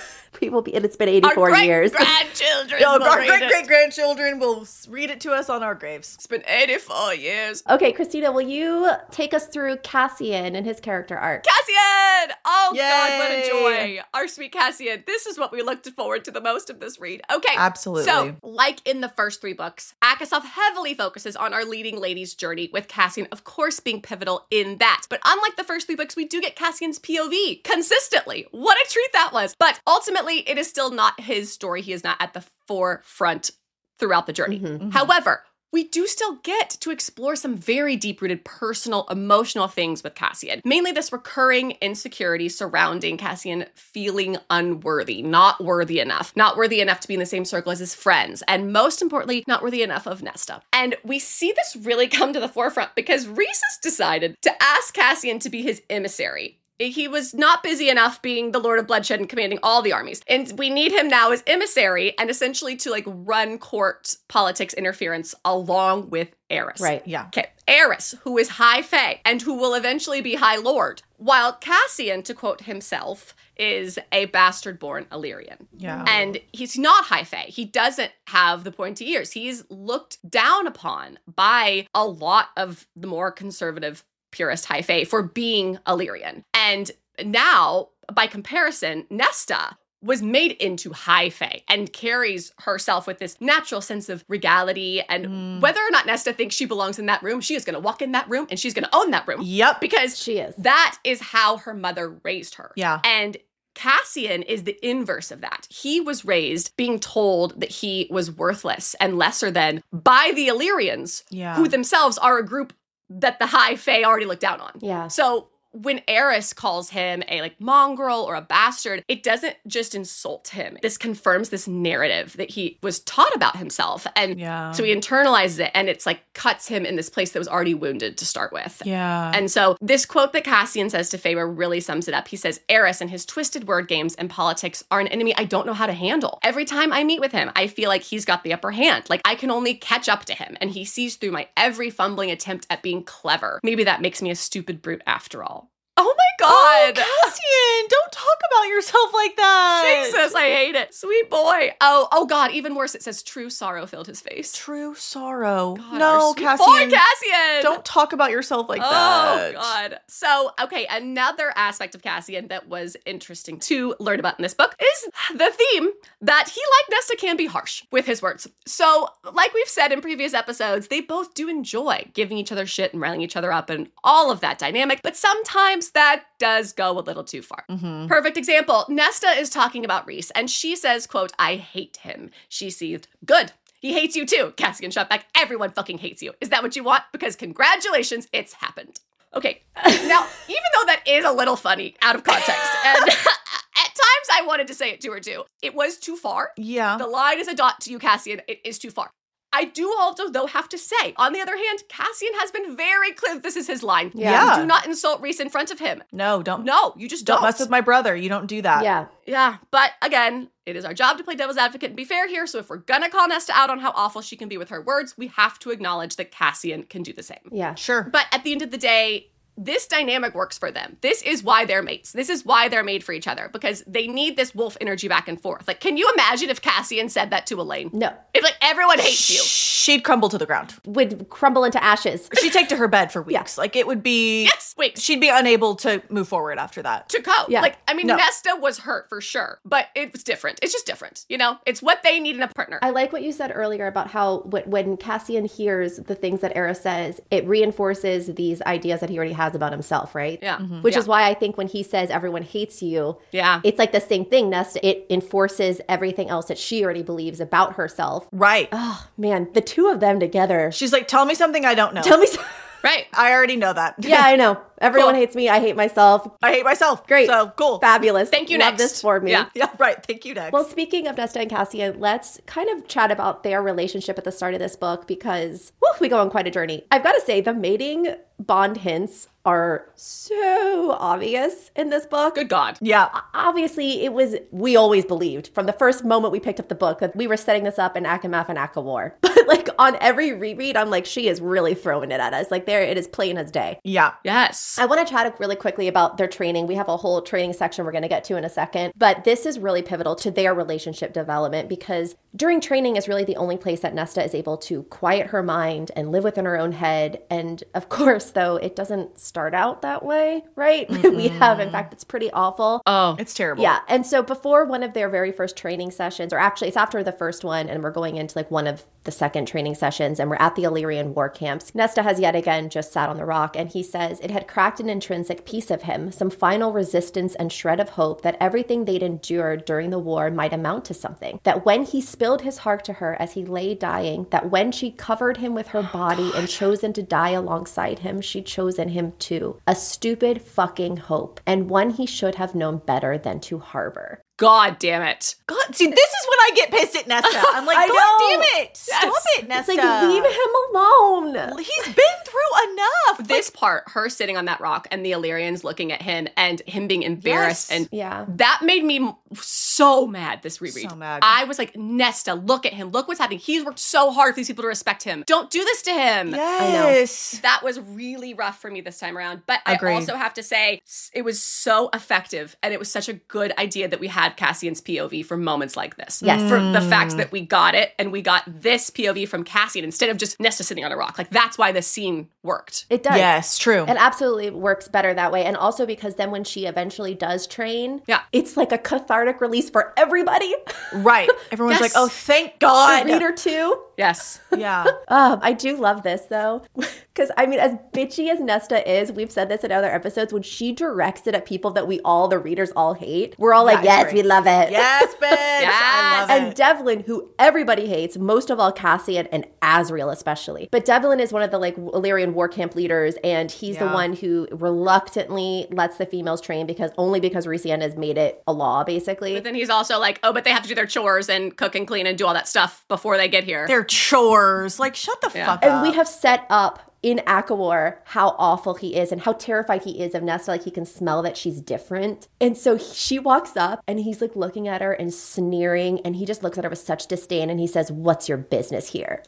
we will be, and it's been 84 years. grandchildren. Our great-great-grandchildren will read it to us on our graves. It's been 84 years. Okay, Christina, will you take us through Cassian and his character arc? Cassian! Oh, God, what a Yay. joy. Our sweet Cassian. This is what we looked forward to the most of this read. Okay. Absolutely. So, like in the first 3 books, Akasov heavily focuses on our leading lady's journey, with Cassian, of course, being pivotal in that. But unlike the first 3 books, we do get Cassian's POV consistently. What a treat that was. But ultimately, it is still not his story. He is not at the forefront throughout the journey. However, we do still get to explore some very deep-rooted personal, emotional things with Cassian. Mainly this recurring insecurity surrounding Cassian feeling unworthy, not worthy enough to be in the same circle as his friends, and most importantly, not worthy enough of Nesta. And we see this really come to the forefront because Rhys's decided to ask Cassian to be his emissary. He was not busy enough being the Lord of Bloodshed and commanding all the armies. And we need him now as emissary and essentially to like run court politics interference along with Eris. Right. Yeah. Okay, Eris, who is High Fae and who will eventually be High Lord, while Cassian, to quote himself, is a bastard-born Illyrian. Yeah. And he's not High Fae. He doesn't have the pointy ears. He's looked down upon by a lot of the more conservative purist High Fae for being Illyrian. And now, by comparison, Nesta was made into High Fae and carries herself with this natural sense of regality. And whether or not Nesta thinks she belongs in that room, she is going to walk in that room and she's going to own that room. Yep. Because She is. that is how her mother raised her. Yeah. And Cassian is the inverse of that. He was raised being told that he was worthless and lesser than by the Illyrians, Yeah. who themselves are a group that the High Fae already looked down on. Yeah. So when Eris calls him a like mongrel or a bastard, it doesn't just insult him. This confirms this narrative that he was taught about himself. And Yeah. so he internalizes it and it's like cuts him in this place that was already wounded to start with. Yeah. And so this quote that Cassian says to Faber really sums it up. He says, Eris and his twisted word games and politics are an enemy I don't know how to handle. Every time I meet with him, I feel like he's got the upper hand. Like I can only catch up to him and he sees through my every fumbling attempt at being clever. Maybe that makes me a stupid brute after all. Oh my God. Cassian, don't talk about yourself like that. Jesus, I hate it. Sweet boy. Oh God, even worse. It says true sorrow filled his face. True sorrow. God, No, our sweet Cassian. boy, Cassian. Don't talk about yourself like Oh, that. God. So, okay, another aspect of Cassian that was interesting to learn about in this book is the theme that he, like Nesta, can be harsh with his words. So, like we've said in previous episodes, they both do enjoy giving each other shit and riling each other up and all of that dynamic, but sometimes that does go a little too far. Perfect example. Nesta is talking about Rhys, and she says, quote, "I hate him." She seethed. Good. He hates you too. Cassian shot back. Everyone fucking hates you. Is that what you want? Because congratulations, it's happened. Okay. Now, even though that is a little funny out of context, and at times I wanted to say it to her too, it was too far. Yeah. The line is a dot to you, Cassian. It is too far. I do also, though, have to say, on the other hand, Cassian has been very clear that this is his line. Yeah. Do not insult Rhys in front of him. No, don't. No, you just Don't don't. mess with my brother. You don't do that. Yeah. Yeah, but again, it is our job to play devil's advocate and be fair here, so if we're gonna call Nesta out on how awful she can be with her words, we have to acknowledge that Cassian can do the same. Yeah. Sure. But at the end of the day, this dynamic works for them. This is why they're mates. This is why they're made for each other, because they need this wolf energy back and forth. Like, can you imagine if Cassian said that to Elaine? No. If, like, everyone hates you. She'd crumble to the ground. Would crumble into ashes. She'd take to her bed for weeks. Like, it would be... Yes, wait. She'd be unable to move forward after that. To go. Yeah. Like, I mean, No. Nesta was hurt for sure, but it was different. It's just different, you know? It's what they need in a partner. I like what you said earlier about how when Cassian hears the things that Era says, it reinforces these ideas that he already has about himself, right? Yeah. Which is why I think when he says everyone hates you, Yeah. it's like the same thing, Nesta. It enforces everything else that she already believes about herself. Right. Oh, man, the two of them together. She's like, tell me something I don't know. Tell me. Right. I already know that. Yeah, I know. Everyone Cool. hates me. I hate myself. I hate myself. Great. So, cool. Fabulous. Thank you, Love next. this for me. Yeah. Yeah, right. Thank you, next. Well, speaking of Nesta and Cassian, let's kind of chat about their relationship at the start of this book because we go on quite a journey. I've got to say, the mating bond hints are so obvious in this book. Good God. yeah. Obviously, we always believed from the first moment we picked up the book that we were setting this up in Akamath and Akawar. But like on every reread, I'm like, she is really throwing it at us. Like there, it is plain as day. Yeah. Yes. I want to chat really quickly about their training. We have a whole training section we're going to get to in a second, but this is really pivotal to their relationship development because during training is really the only place that Nesta is able to quiet her mind and live within her own head. And of course, though, it doesn't start out that way, right? We have, in fact, it's pretty awful. Oh. It's terrible. Yeah. And so before one of their very first training sessions, or actually it's after the first one, and we're going into like one of the second training sessions, and we're at the Illyrian war camps, Nesta has yet again just sat on the rock, and he says it had cracked an intrinsic piece of him, some final resistance and shred of hope that everything they'd endured during the war might amount to something. That when he spilled his heart to her as he lay dying, that when she covered him with her body and chosen to die alongside him, she'd chosen him too. A stupid fucking hope, and one he should have known better than to harbor. God damn it. God, see, this is when I get pissed at Nesta. I'm like, I God know. damn it. Stop it, It's Nesta. like, leave him alone. He's been through enough. This part, her sitting on that rock and the Illyrians looking at him and him being embarrassed Yes. and Yeah. that made me so mad this reread. So mad. I was like, Nesta, look at him. Look what's happening. He's worked so hard for these people to respect him. Don't do this to him. Yes. That was really rough for me this time around. But Agreed. I also have to say, it was so effective and it was such a good idea that we had Cassian's POV for moments like this. Yes. For the fact that we got it and we got this POV from Cassian instead of just Nesta sitting on a rock. Like, that's why this scene worked. It does. Yes, true. It absolutely works better that way. And also because then when she eventually does train, Yeah. it's like a cathartic release for everybody. Right. Everyone's Yes. like, oh, thank The God. reader too. Yes. Yeah. I do love this though. Because I mean, as bitchy as Nesta is, we've said this in other episodes, when she directs it at people that the readers all hate, we're all like, it's yes, great. we love it. Yes, bitch. I love And it. Devlin, who everybody hates, most of all Cassian and Azriel especially. But Devlin is one of the like Illyrian war camp leaders, and he's the Yeah. one who reluctantly lets the females train because Rhysand has made it a law, basically. But then he's also like, oh, but they have to do their chores and cook and clean and do all that stuff before they get here. Their chores. Like, shut the fuck up. And we have set up in Akawar how awful he is and how terrified he is of Nesta. Like, he can smell that she's different. And so she walks up and he's like looking at her and sneering, and he just looks at her with such disdain and he says, "What's your business here?"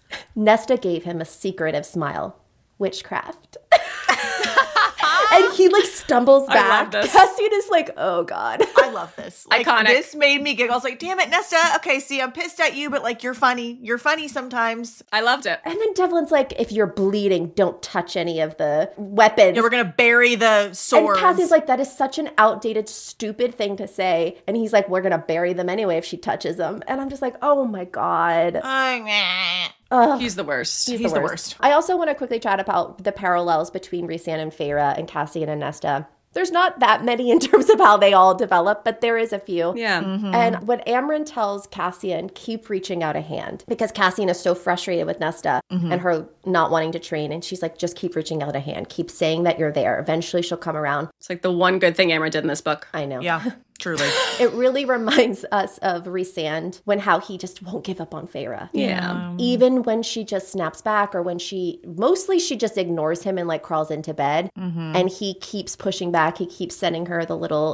And he like stumbles I back. love this. Cassian is like, oh God. I love this. Like, Iconic. This made me giggle. I was like, damn it, Nesta. Okay, see, I'm pissed at you, but like, you're funny. You're funny sometimes. I loved it. And then Devlin's like, if you're bleeding, don't touch any of the weapons. Yeah, we're going to bury the swords. And Cassian's like, that is such an outdated, stupid thing to say. And he's like, we're going to bury them anyway if she touches them. And I'm just like, oh my God. He's the worst. He's the worst. I also want to quickly chat about the parallels between Rhysand and Feyre and Cassian and Nesta. There's not that many in terms of how they all develop, but there is a few. Yeah. And when Amren tells Cassian, keep reaching out a hand, because Cassian is so frustrated with Nesta and her not wanting to train. And she's like, just keep reaching out a hand. Keep saying that you're there. Eventually she'll come around. It's like the one good thing Amren did in this book. I know. Yeah, truly. It really reminds us of Rhysand when how he just won't give up on Feyre. Yeah. Even when she just snaps back or when mostly she just ignores him and like crawls into bed and he keeps pushing back. He keeps sending her the little,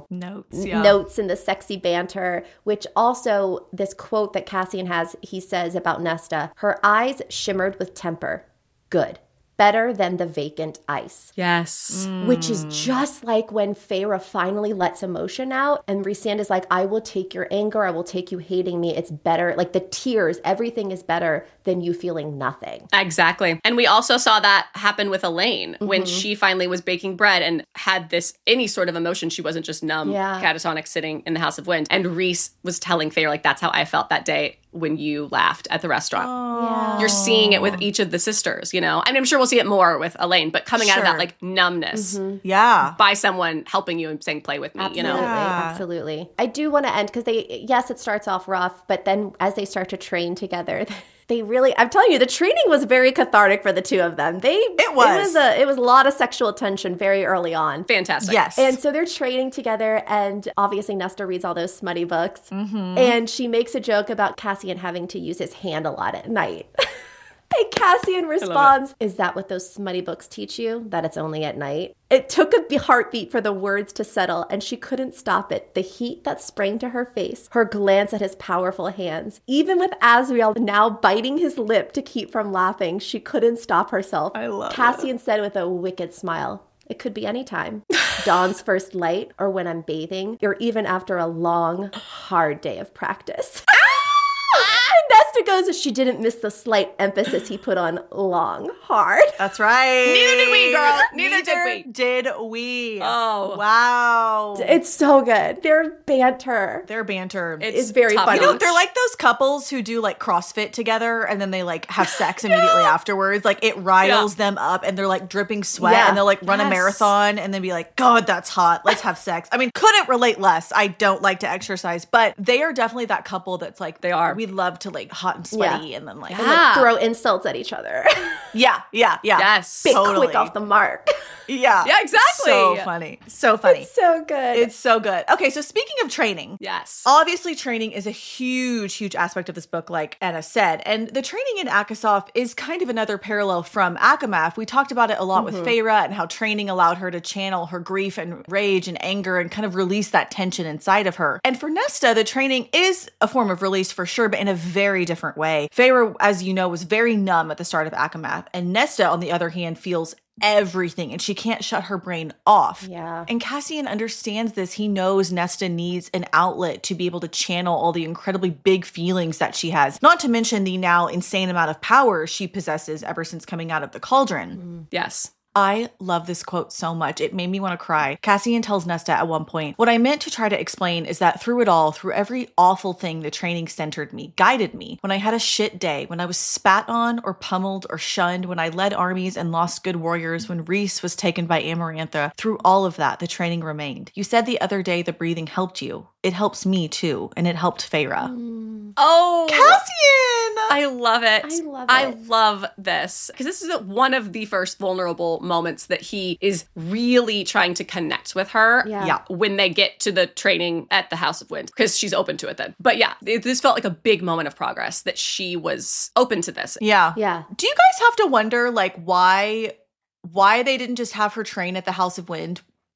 notes and the sexy banter, which also this quote that Cassian has, he says about Nesta, her eyes shimmered with temper. Good. Better than the vacant ice. Yes. Which is just like when Feyre finally lets emotion out and Rhysand is like, I will take your anger. I will take you hating me. It's better. Like the tears, everything is better than you feeling nothing. Exactly. And we also saw that happen with Elaine when she finally was baking bread and had any sort of emotion. She wasn't just numb, catatonic sitting in the House of Wind. And Rhys was telling Feyre, like, that's how I felt that day when you laughed at the restaurant. Yeah. You're seeing it with each of the sisters, I mean, I'm sure we'll see it more with Elaine, but coming out of that like numbness by someone helping you and saying, play with me, Absolutely, absolutely. I do want to end because it starts off rough, but then as they start to train together, they really, I'm telling you, the training was very cathartic for the two of them. It was a lot of sexual tension very early on. Fantastic. Yes. And so they're training together, and obviously Nesta reads all those smutty books, and she makes a joke about Cassian having to use his hand a lot at night. And Cassian responds, is that what those smutty books teach you? That it's only at night? It took a heartbeat for the words to settle, and she couldn't stop it. The heat that sprang to her face, her glance at his powerful hands. Even with Azriel now biting his lip to keep from laughing, she couldn't stop herself. I love Cassian said with a wicked smile, it could be any time. Dawn's first light, or when I'm bathing, or even after a long, hard day of practice. Nesta goes, she didn't miss the slight emphasis he put on long, hard. That's right. Neither did we, girl. Neither did we. Oh. Wow. It's so good. Their banter. It's very top funny. notch. They're like those couples who do like CrossFit together and then they like have sex immediately afterwards. Like it riles them up and they're like dripping sweat and they'll like run a marathon and then be like, God, that's hot. Let's have sex. I mean, couldn't relate less. I don't like to exercise, but they are definitely that couple that's like, they are. We love to like hot and sweaty and then like, And like throw insults at each other. yeah. Yes. Big quick off the mark. Yeah. Yeah, exactly. So funny. So funny. It's so good. It's so good. Okay, so speaking of training. Yes. Obviously, training is a huge aspect of this book, like Anna said. And the training in Akasov is kind of another parallel from Akamath. We talked about it a lot with Feyre and how training allowed her to channel her grief and rage and anger and kind of release that tension inside of her. And for Nesta, the training is a form of release for sure, but in a very different way. Feyre, as you know, was very numb at the start of Akamath. And Nesta, on the other hand, feels everything and she can't shut her brain off. Yeah. And Cassian understands this. He knows Nesta needs an outlet to be able to channel all the incredibly big feelings that she has, not to mention the now insane amount of power she possesses ever since coming out of the cauldron. Yes. I love this quote so much. It made me want to cry. Cassian tells Nesta at one point, what I meant to try to explain is that through it all, through every awful thing, the training centered me, guided me. When I had a shit day, when I was spat on or pummeled or shunned, when I led armies and lost good warriors, when Rhys was taken by Amarantha, through all of that, the training remained. You said the other day the breathing helped you. It helps me too, and it helped Feyre. Oh, Cassian! I love it. I love this because this is one of the first vulnerable moments that he is really trying to connect with her. Yeah. When they get to the training at the House of Wind, because she's open to it then. But yeah, this felt like a big moment of progress that she was open to this. Yeah. Yeah. Do you guys have to wonder, like, why they didn't just have her train at the House of Wind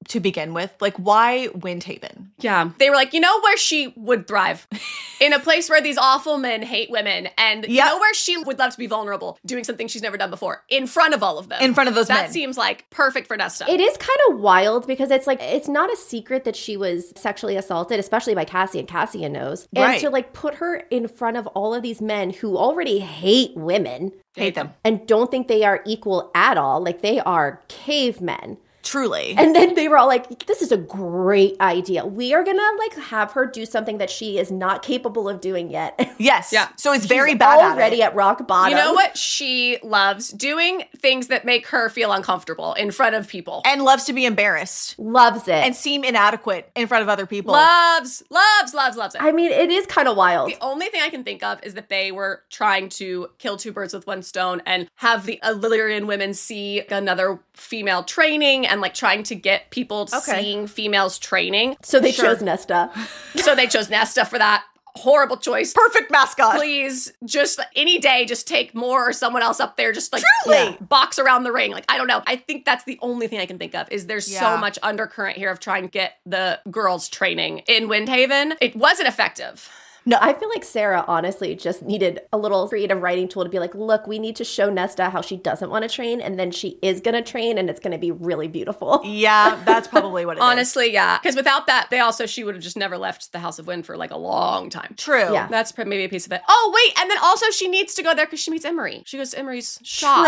to begin with? Like, why Windhaven? Yeah. They were like, you know where she would thrive? In a place where these awful men hate women. And you know where she would love to be vulnerable, doing something she's never done before, in front of all of them. In front of those men. That seems like perfect for Nesta. It is kind of wild because it's like, it's not a secret that she was sexually assaulted, especially by Cassian. Cassian knows. And to like put her in front of all of these men who already hate women. Hate them. And don't think they are equal at all. Like they are cavemen. Truly. And then they were all like, this is a great idea. We are going to like have her do something that she is not capable of doing yet. Yes. Yeah. So it's very She's bad already at rock bottom. You know what she loves? Doing things that make her feel uncomfortable in front of people. And loves to be embarrassed. Loves it. And seem inadequate in front of other people. Loves it. I mean, it is kind of wild. The only thing I can think of is that they were trying to kill two birds with one stone and have the Illyrian women see another female training and like trying to get people seeing females training. So they chose Nesta. So they chose Nesta for that. Horrible choice. Perfect mascot. Please, just any day, just take more or someone else up there, just like Truly. box around the ring. Like, I don't know. I think that's the only thing I can think of is there's so much undercurrent here of trying to get the girls training in Windhaven. It wasn't effective. No, I feel like Sarah honestly just needed a little creative writing tool to be like, look, we need to show Nesta how she doesn't want to train, and then she is going to train, and it's going to be really beautiful. Yeah, that's probably what it is. Honestly, yeah. Because without that, she would have just never left the House of Wind for like a long time. True. Yeah. That's maybe a piece of it. Oh, wait. And then also she needs to go there because she meets Emery. She goes to Emery's shop.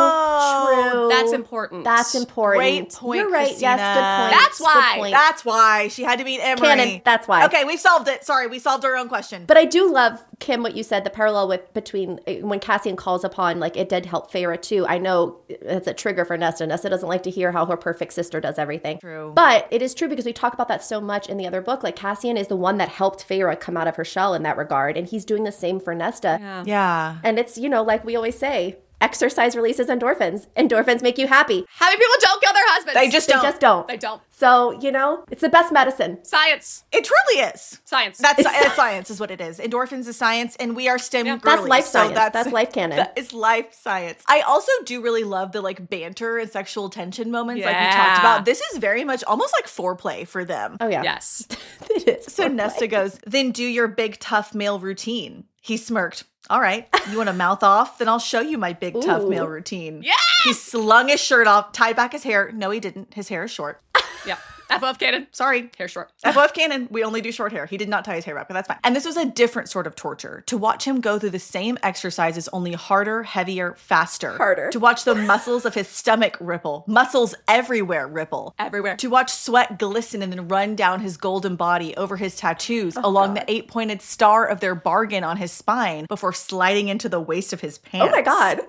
True. That's important. That's important. Great point, You're right. Christina. Yes, good point. That's why. Good point. That's why she had to meet Emery. Canon. That's why. Okay, we've solved it. Sorry, we solved our own question. But I do love, Kim, what you said, the parallel between when Cassian calls upon, like, it did help Feyre too. I know it's a trigger for Nesta. Nesta doesn't like to hear how her perfect sister does everything. True. But it is true because we talk about that so much in the other book. Like, Cassian is the one that helped Feyre come out of her shell in that regard. And he's doing the same for Nesta. Yeah. And it's, like we always say, exercise releases endorphins. Endorphins make you happy. Happy people don't kill their husbands. They just don't. They don't. So, it's the best medicine. Science. It truly is. Science. That's science is what it is. Endorphins is science, and we are STEM girlies. That's life so science. That's life canon. That is life science. I also do really love the like banter and sexual tension moments like we talked about. This is very much almost like foreplay for them. Oh, yeah. Yes. It is. So Nesta goes, then do your big tough male routine. He smirked. All right, you want to mouth off? Then I'll show you my big tough male routine. Yeah! He slung his shirt off, tied back his hair. No, he didn't. His hair is short. Yeah. FOF canon. Sorry. Hair short. FOF canon. We only do short hair. He did not tie his hair back, but that's fine. And this was a different sort of torture. To watch him go through the same exercises, only harder, heavier, faster. Harder. To watch the muscles of his stomach ripple. Muscles everywhere ripple. Everywhere. To watch sweat glisten and then run down his golden body over his tattoos along the 8-pointed star of their bargain on his spine before sliding into the waist of his pants. Oh, my God.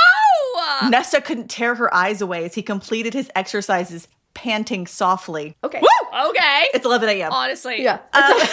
Oh! Nesta couldn't tear her eyes away as he completed his exercises, panting softly. Okay. Woo! Okay. It's 11 a.m. Honestly. Yeah.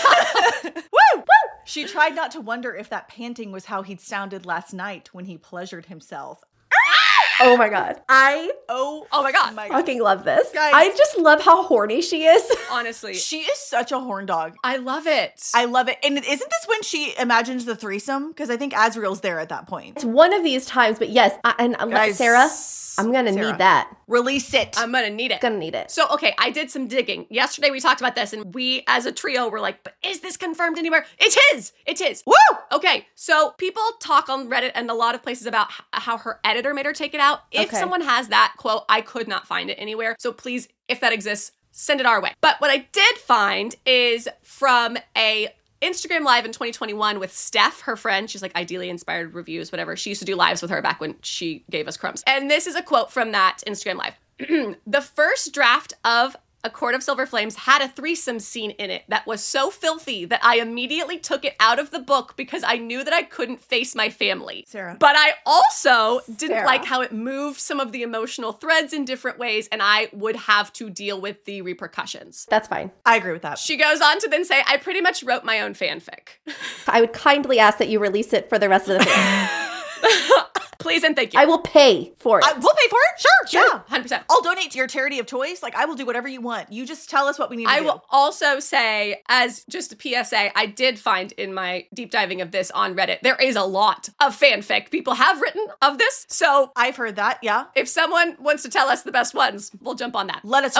Woo! She tried not to wonder if that panting was how he'd sounded last night when he pleasured himself. Oh, my God. Oh my God. Fucking love this. Guys. I just love how horny she is. Honestly. She is such a horn dog. I love it. I love it. And isn't this when she imagines the threesome? Because I think Azriel's there at that point. It's one of these times, but yes. Guys, Sarah, I'm going to Sarah. need that. Release it. I'm going to need it. Gonna need it. So, okay, I did some digging. Yesterday we talked about this and we as a trio were like, but is this confirmed anywhere? It is. It is. Woo! Okay, so people talk on Reddit and a lot of places about how her editor made her take it out. If Okay. someone has that quote, I could not find it anywhere. So please, if that exists, send it our way. But what I did find is from a Instagram live in 2021 with Steph, her friend. She's like Ideally Inspired Reviews, whatever. She used to do lives with her back when she gave us crumbs. And this is a quote from that Instagram live. The first draft of A Court of Silver Flames had a threesome scene in it that was so filthy that I immediately took it out of the book because I knew that I couldn't face my family. Sarah. But I also didn't Sarah. like how it moved some of the emotional threads in different ways, and I would have to deal with the repercussions. That's fine. I agree with that. She goes on to then say, I pretty much wrote my own fanfic. I would kindly ask that you release it for the rest of the family. Please and thank you. I will pay for it. We'll pay for it? Sure. Yeah. 100%. I'll donate to your charity of choice. Like, I will do whatever you want. You just tell us what we need to I do. will also say, as just a PSA, I did find in my deep diving of this on Reddit, there is a lot of fanfic people have written of this. So I've heard that, yeah. if someone wants to tell us the best ones, we'll jump on that. Let us know. Okay.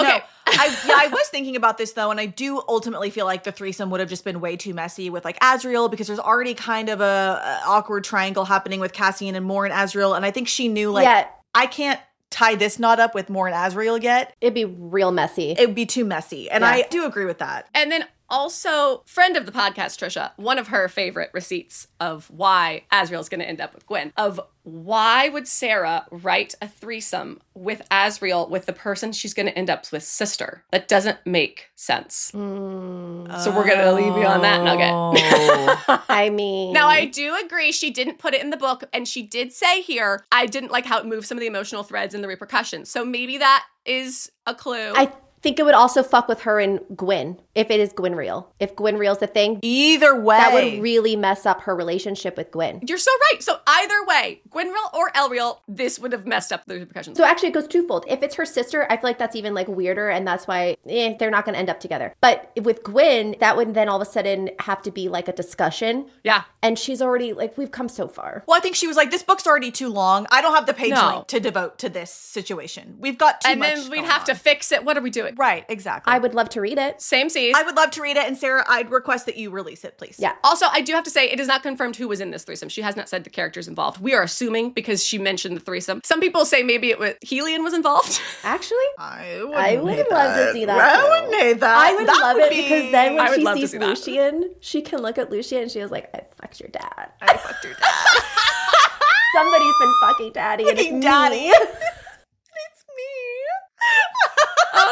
I was thinking about this though, and I do ultimately feel like the threesome would have just been way too messy with like Azriel, because there's already kind of a awkward triangle happening with Cassian and Mor and Azriel, and I think she knew like I can't tie this knot up with Mor and Azriel yet. It'd be real messy. It would be too messy, and I do agree with that. And then also, friend of the podcast, Trisha, one of her favorite receipts of why Azriel's going to end up with Gwen, of why would Sarah write a threesome with Azriel with the person she's going to end up with sister? That doesn't make sense. So we're going to leave you on that nugget. I mean... Now, I do agree she didn't put it in the book, and she did say here, I didn't like how it moved some of the emotional threads and the repercussions. So maybe that is a clue. I think it would also fuck with her and Gwen, if it is Gwenreal. If Gwenreal's the thing, either way, that would really mess up her relationship with Gwen. You're so right. So either way, Gwenreal or Elreal, this would have messed up the repercussions. So actually it goes twofold. If it's her sister, I feel like that's even like weirder, and that's why they're not going to end up together. But with Gwen, that would then all of a sudden have to be like a discussion. Yeah. And she's already like, we've come so far. Well, I think she was like, this book's already too long. I don't have the page length to devote to this situation. We've got too much. And then we'd have to fix it. What are we doing? Right, exactly. I would love to read it. Same seas. I would love to read it. And Sarah, I'd request that you release it, please. Yeah. Also, I do have to say, it is not confirmed who was in this threesome. She has not said the characters involved. We are assuming because she mentioned the threesome. Some people say maybe it was Helion was involved. Actually, I would love to see that. I would need that. I would love it because then when she sees see Lucien, she can look at Lucien and she was like, I fucked your dad. I fucked your dad. Somebody's been fucking daddy. And it's daddy. me. It's me.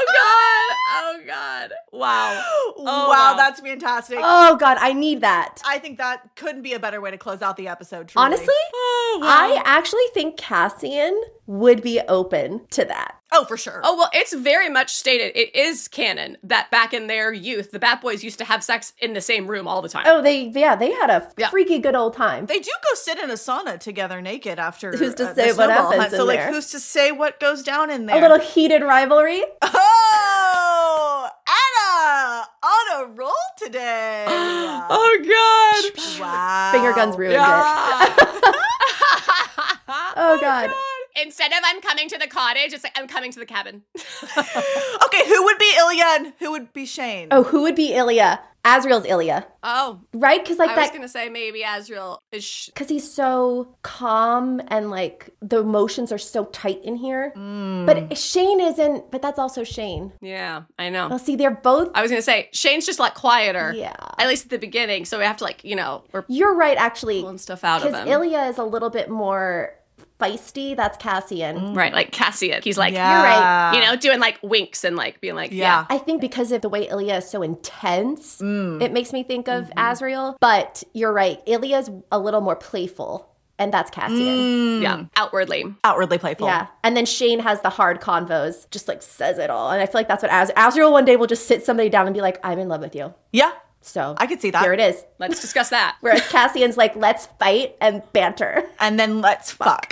Oh God. Wow. Wow, that's fantastic. Oh God, I need that. I think that couldn't be a better way to close out the episode, truly. Honestly, I actually think Cassian would be open to that. Oh, for sure. Oh, well, it's very much stated. It is canon that back in their youth, the Bat Boys used to have sex in the same room all the time. Oh, they had a freaky good old time. They do go sit in a sauna together naked after Who's to say what happens in So, like, there? who's to say what goes down in there? A little heated rivalry. Oh, Anna on a roll today. Oh God. Wow. Finger guns ruined it. Oh God. Instead of I'm coming to the cottage, it's like I'm coming to the cabin. Okay, who would be Ilya and who would be Shane? Oh, who would be Ilya? Azriel's Ilya. Oh. Right? Because like I that. was going to say maybe Azriel is... Because he's so calm and like the emotions are so tight in here. But Shane isn't, but that's also Shane. Yeah, I know. Well, see, they're both. I was going to say, Shane's just like quieter. Yeah. At least at the beginning. So we have to like, we're You're right, actually. pulling stuff out of Because him. Ilya is a little bit more feisty. That's Cassian. Right, like Cassian. He's like, You're right. Doing like winks and like being like, Yeah. I think because of the way Ilya is so intense, it makes me think of Azriel. But you're right. Ilya's a little more playful. And that's Cassian. Yeah, outwardly. Outwardly playful. Yeah. And then Shane has the hard convos, just like says it all. And I feel like that's what Azriel one day will just sit somebody down and be like, I'm in love with you. Yeah. So I could see that. Here it is. Let's discuss that. Whereas Cassian's like, let's fight and banter. And then let's fuck.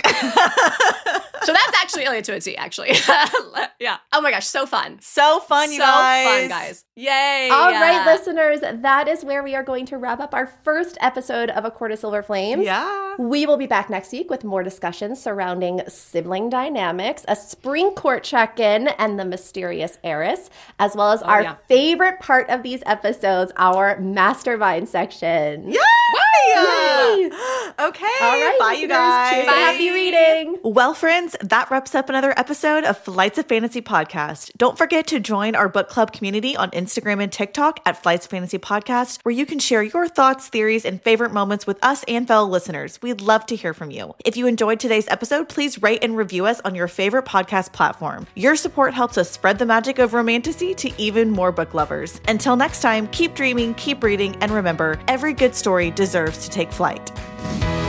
So that's actually Ilya to a T, actually. Yeah. Oh my gosh, so fun. So fun, you guys. So fun, guys. Yay. All right, listeners, that is where we are going to wrap up our first episode of A Court of Silver Flames. Yeah. We will be back next week with more discussions surrounding sibling dynamics, a spring court check-in, and the mysterious heiress, as well as our favorite part of these episodes, our mastermind section. Yay! Yay! Okay. All right, bye, you listeners. guys. Cheers and happy reading. Well, friends, that wraps up another episode of Flights of Fantasy Podcast. Don't forget to join our book club community on Instagram and TikTok at Flights of Fantasy Podcast, where you can share your thoughts, theories, and favorite moments with us and fellow listeners. We'd love to hear from you. If you enjoyed today's episode, please rate and review us on your favorite podcast platform. Your support helps us spread the magic of romantasy to even more book lovers. Until next time, keep dreaming, keep reading, and remember, every good story deserves to take flight.